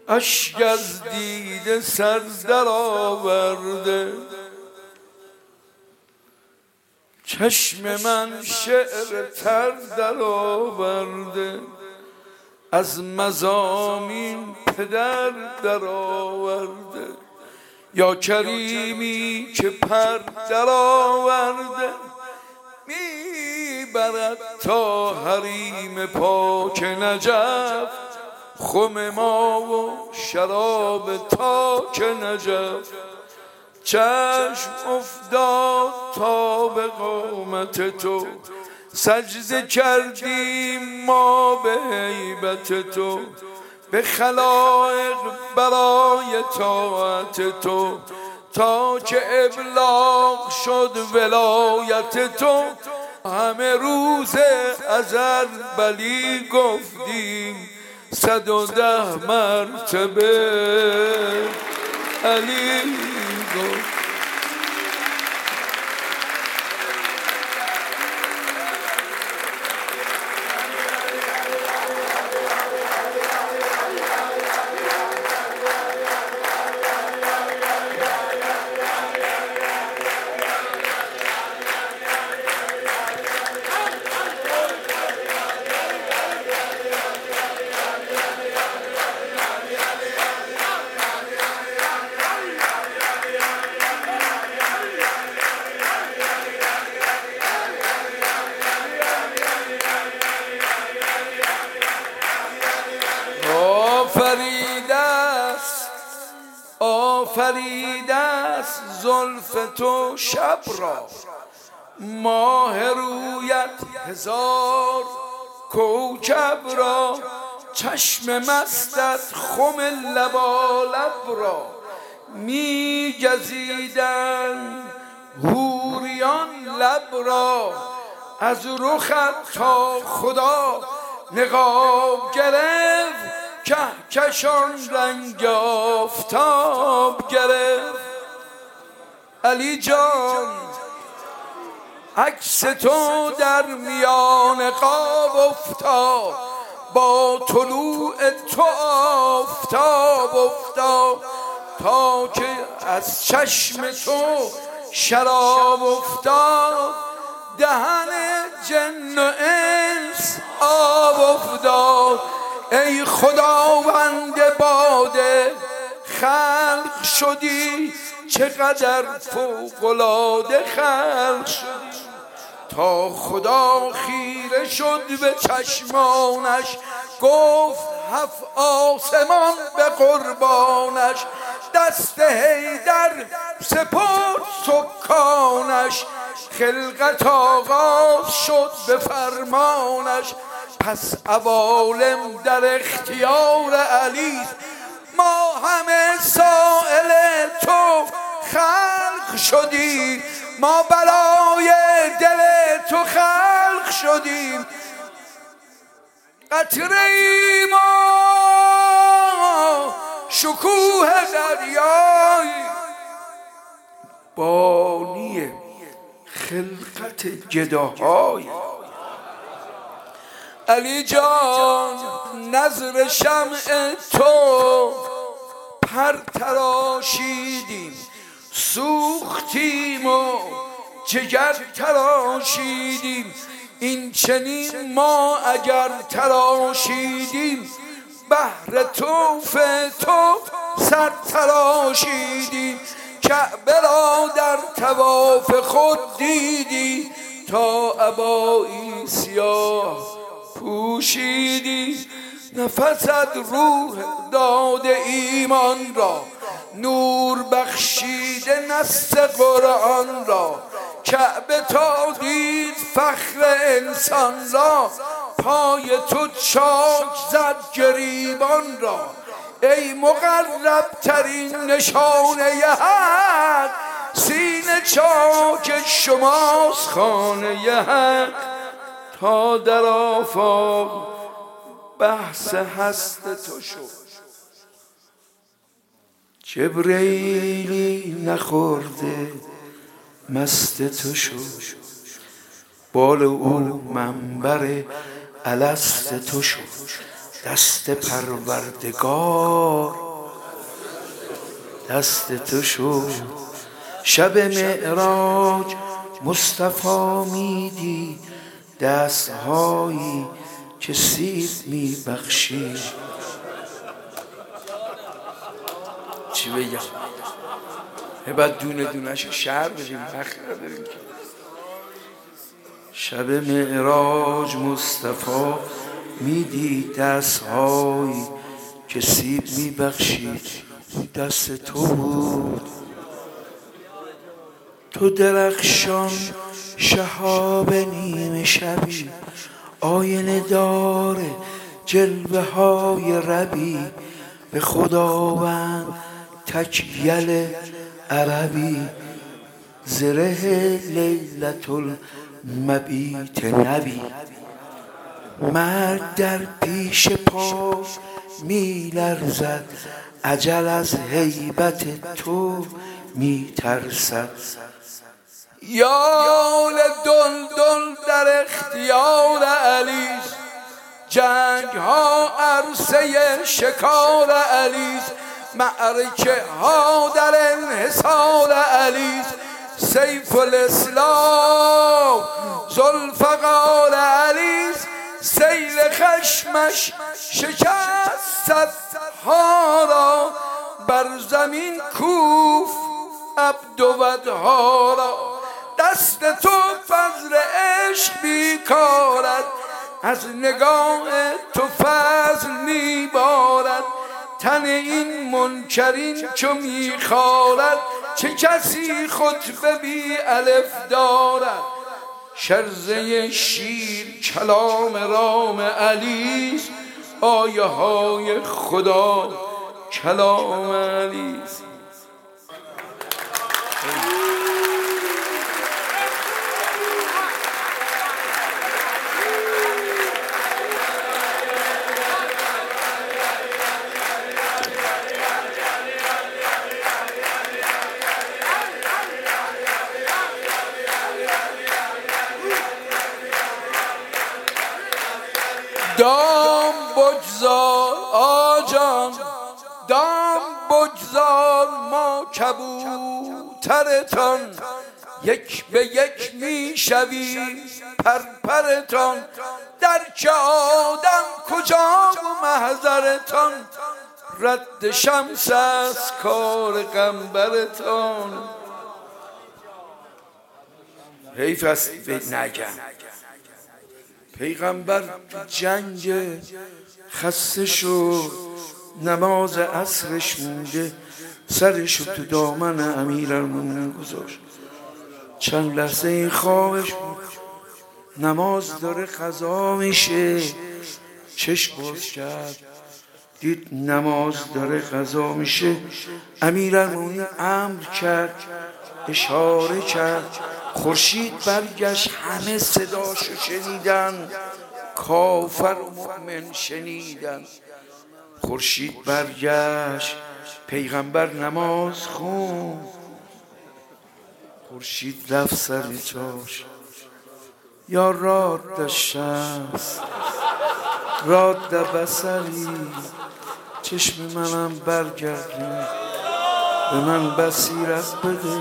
اشک از دیده سر در آورده، چشم من شعر تر در آورده، از مضامین پدر در آورده. یا کریمی که پر در آورده، میبرد تا حریم پاک نجف، خم ما و شراب تاک نجف. چشم افتاد تا به قامت تو، سجده کردیم ما به هیبت تو، به خلایق برای طاعت تو، تا که ابلاغ شد ولایت تو. همه روز ازل بلی گفتیم، 110 مرتبه علی گفت. آفریده است زلف تو شب را، ماه رویت 1000 کوکب را، چشم مستت خم لبالب را، می گزیدن حوریان لب را، از رخت تا خدا نقاب گرفت، کهکشان رنگ آفتاب گرفت. علی جان عکس تو در میان قاب افتاد، با طلوع تو آفتاب افتاد، تا که از چشم تو شراب افتاد، دهن جن و انس آب افتاد. ای خداوند باده خلق شدی، چقدر فوق‌العاده خلق شدی، تا خدا خیره شد به چشمانش، گفت 7 آسمان به قربانش، دست حیدر سپرد سکانش، خلقت آغاز شد به فرمانش. پس عوالم در اختیار علی، ما همه سائل تو خلق شدیم، ما برای دل تو خلق شدیم. قطره ای ما شکوه دریای، بانی خلقت گداهای. علی جان نظر شمع تو پر تراشیدیم، سوختیم و جگر تراشیدیم، این چنین ما اگر تراشیدیم، بهر طوف تو سر تراشیدیم. کعبه را در طواف خود دیدی، تا عبایی سیاه پوشیدی، نفست روح داده ایمان را، نور بخشیده نص قرآن را. کعبه تا دید فخر انسان را، پای تو چاک زد گریبان را. ای مقرب ترین نشانه حق، سینه چاک شماست خانه حق. تا در آفاق بحث هست تو شد، جبریلی نخورده مست تو شد، بال او منبر الست تو شد. دست پروردگار دست تو شد. شب معراج مصطفی میدید دستهایی که سیب میبخشید. چی بگم؟ بعد دونه دونه‌شو شعر بدیم، وقت نداریم که. شب معراج مصطفی میدید دستهایی که سیب میبخشید. دست تو بود، تو درخشان شهاب نیمه شبی، آینه دار جلوه های ربی، به خداوند تکیل عربی، زره لیلة المبیت نبی. مرد در پیش پا می لرزد، اجل از هیبت تو می ترسد. یال دلدل در اختیار علیست، جنگ ها عرصه شکار علیست، معرکه ها در انحصار علیست، سیف الاسلام ذوالفقار علیست، سیل خشمش شکست صدها را، بر زمین کوف عبد و ودها را. دست تو فضل عشق بیکارد، از نگاه تو فضل میبارد، تن این منکرین چو میخارد، چه کسی خطبه بی الف دارد. شرزه شیر کلام رام علیست، آیه های خدا کلام علیست. دام بگذار آجان، دام بگذار ما کبوترتان، یک به یک میشویم پرپرتان، در که آدم کجا و محضرتان، رد شمس از کار غمبرتان. حیف است نگم پیغمبر تو جنگ خسته شد، نماز عصرش مونده، سرشو تو دامن امیرالمومنین گذاشت. چند لحظه این خوابش بود، نماز داره قضا میشه، چشم باز کرد دید نماز داره قضا میشه. امیرالمومنین امر کرد، اشاره کرد، خورشید برگشت، همه صداشو شنیدن، کافر و مؤمن شنیدن. خورشید برگشت، پیغمبر نماز خوند، خورشید رفت سر جاش. یا راد الشمس راد بصری، چشم منم برگردون، به من بصیرت بده.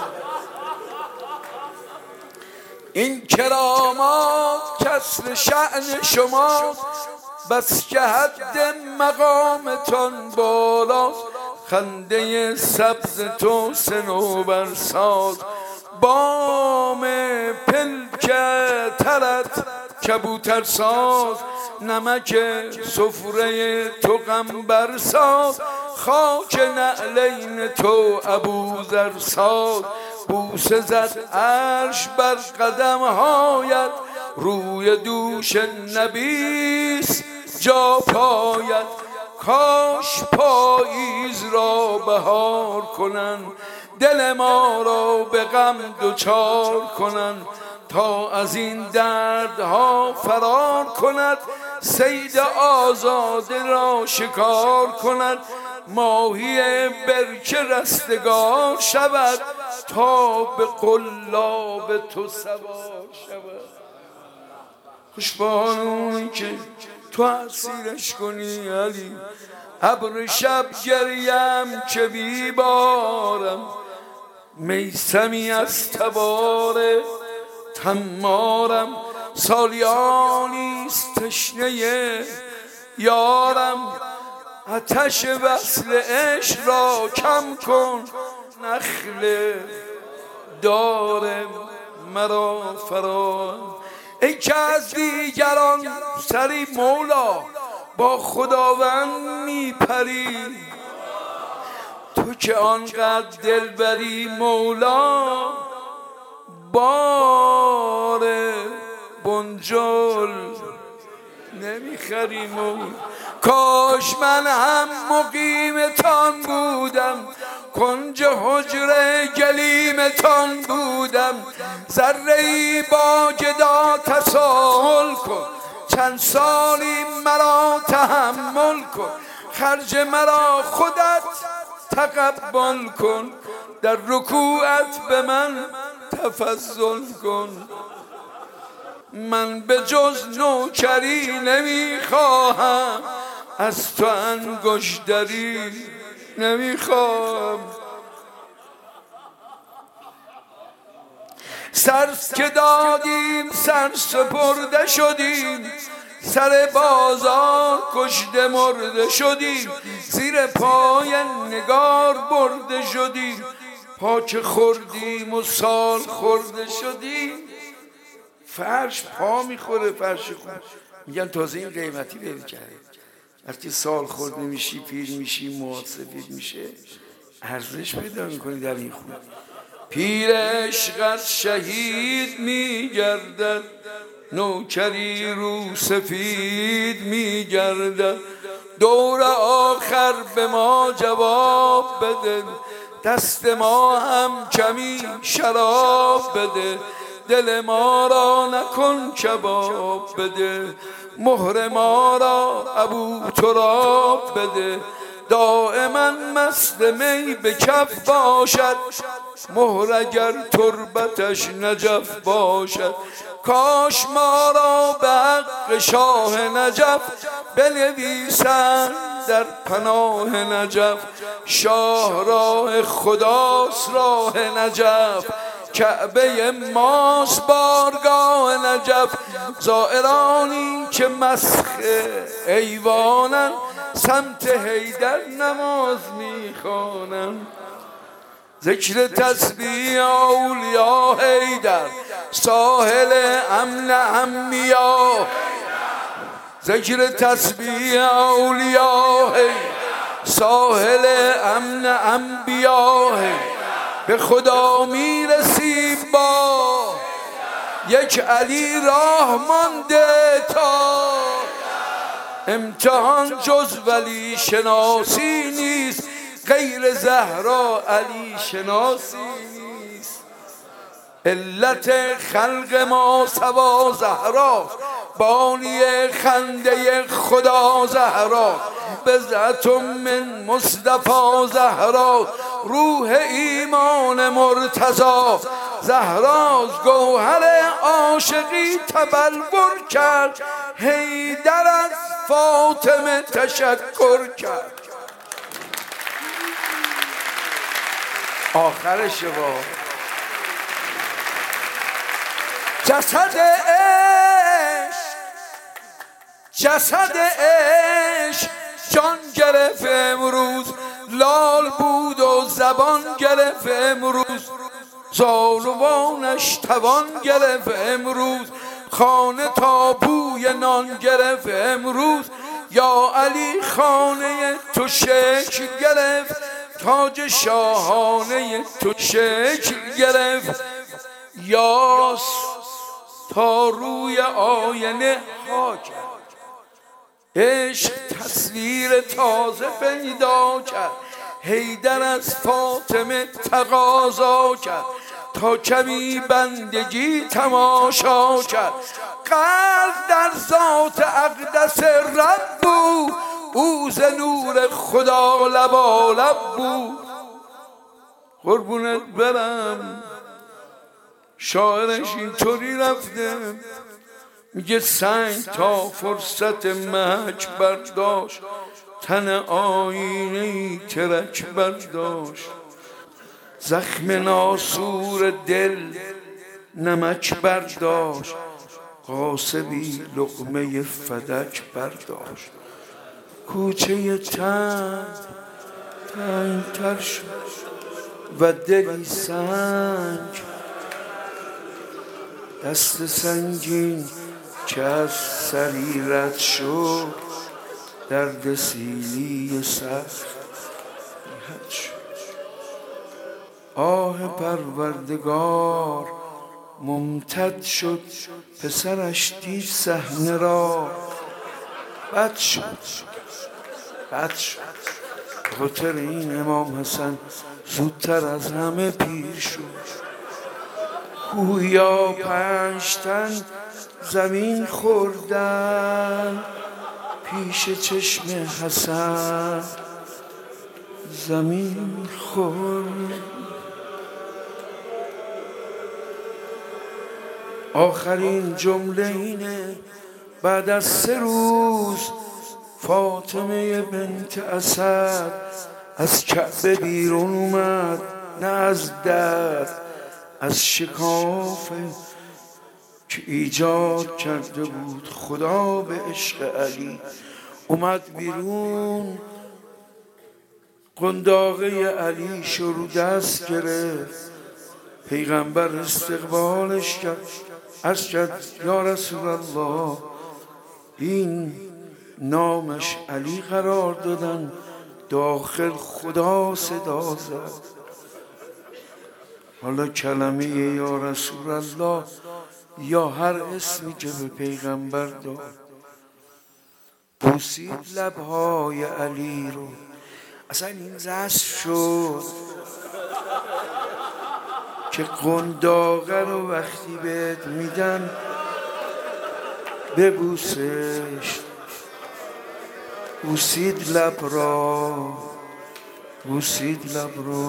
این کرامات کسر شأن شماست، بس که حد مقامتان بالاست. خنده سبز تو صنوبر ساز، بام پلک ترت کبوتر ساز، نمک سفره تو قنبر ساز، خاک نعلین تو ابوذر ساز. بوسه زد عرش بر قدمهایت، روی دوش نبیس جا پایت. کاش پاییز را بهار کنن، دل ما را به غم دچار کنن، تا از این دردها فرار کند، صید آزاده را شکار کند. ماهی برکه رستگار شود، تا به قلاب تو سوار شود. خوشبانونی که تو اسیرش کنی علی. ابر شب گریم که بیبارم، میسمی از تبار تمارم. سالیانیست تشنه یارم، آتش وصل عشق را کم کن. نخل دار مرا فرا، ای که از دیگران سری مولا با خداوند میپری. تو که آنقدر دلبری مولا، بار بنجل نمیخری مولا. کاش من هم مقیمتان بودم، کنج حجره گلیمتان بودم. ذره‌ای با گدا تساهل کن، چند سالی مرا تحمل کن. خرج مرا خودت تقبل کن، در رکوعت به من تفضل کن. من به جز نوکری نمیخواهم، از تو انگشتری نمیخواهم. سر که دادیم سر سپرده شدیم، سر بازار کشته مرده شدیم. زیر پای نگار برده شدیم، پا که خوردیم و سال خورده شدیم. فرش پا میخوره، فرش خود میگن تازه این قیمتی بری کرده. وقتی سال خورده میشی، پیر میشی، موهات سفید میشه، ارزش پیدا میکنی در این خونه. پیر عشقت شهید میگردد، نوکری رو سفید میگردد. دور آخر به ما جواب بده، دست ما هم کمی شراب بده. دل ما را نکن کباب بده، مهر ما را ابو تراب بده. دائما مست می به کف باشد، مهر اگر تربتش نجف باشد. کاش ما را به حق شاه نجف، بنویسند در پناه نجف. شاه راه خداست راه نجف، کعبه ماست بارگاه نجف. زائرانی که مسخ ایوانن، سمت حیدر نماز میخوانن. ذکر تسبیح اولیا حیدر، ساحل امن انبیا. ذکر تسبیح اولیا حیدر، ساحل امن انبیا. به خدا میرسیم با یک علی راه مانده تا امتحان. جز ولی شناسی نیست، غیر زهرا علی شناسی نیست. علت خلق ما سوا زهرا، بانی خنده خدا زهرا. بضعة من مصطفی زهرا، روح ایمان مرتضی. زهراز گوهر عاشقی تبلور کرد، حیدر از فاطمه تشکر کرد. آخرش با جسد عشق، جسد عشق جان گرفت امروز. لال بود و زبان گرفت امروز، زالوانش توان گرفت امروز. خانه تا بوی نان گرفت امروز. یا علی خانه تو شکل گرفت، تاج شاهانه تو شکل گرفت. یاس تا روی آینه ها کرد، عشق تصویر تازه پیدا کرد. حیدر از فاطمه تقاضا کرد، تا کمی بندگی تماشا کرد. قلب در ذات اقدس رب بود، او ز نور خدا لبالب بود. قربونت برم، شاعرش اینطوری رفته میگه سنگ تا فرصت مهک برداشت، تن آینه‌ای ترک برداشت. زخم ناسور دل نمک برداشت، قاسبی لقمه فدک برداشت. کوچه تنگ‌تر شد و دلی سنگ، دست سنگین که از سری رد شد، درد سیلی سخت حد شد. آه پروردگار ممتد شد، پسرش دید صحنه را بد شد. خاطر این امام حسن زودتر از همه پیر شد. گویا 5 تن زمین خوردن، پیش چشم حسن زمین خورد. آخرین جمله اینه: بعد از 3 روز فاطمه بنت اسد از کعبه بیرون اومد، نه از در، از شکاف که ایجاد کرده بود خدا به عشق علی. اومد بیرون، قنداقه علی شروع دست گرفت. پیغمبر استقبالش کرد، عرض کرد یا رسول الله، این نامش علی قرار دادن، داخل خدا صدا زد. حالا کلمه یا رسول الله یا هر اسمی که به پیغمبر داد، بوسید لبهای علی رو. اصلا این رسم شد که قنداقه رو وقتی بهت میدن ببوسش. بوسید لب را، بوسید لب را،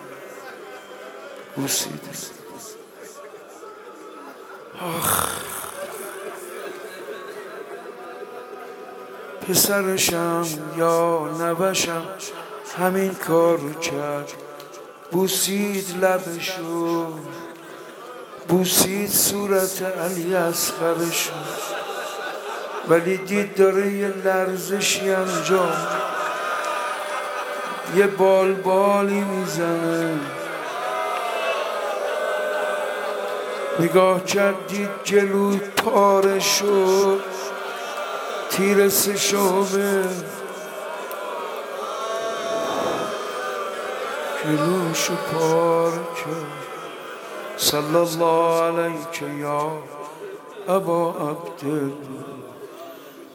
بوسید. آخ، پسرشم یا نوشم همین کار رو کرد. بوسید لبشو، بوسید صورت علی اصغرشو، ولی دید داره یه لرزشی انجام، یه بالبالی میزنه. نگاه کرد دید جلوی پاره شد، تیر 3 شعبه جلوشو پاره کرد. صلی الله علیک یا ابا عبدالله.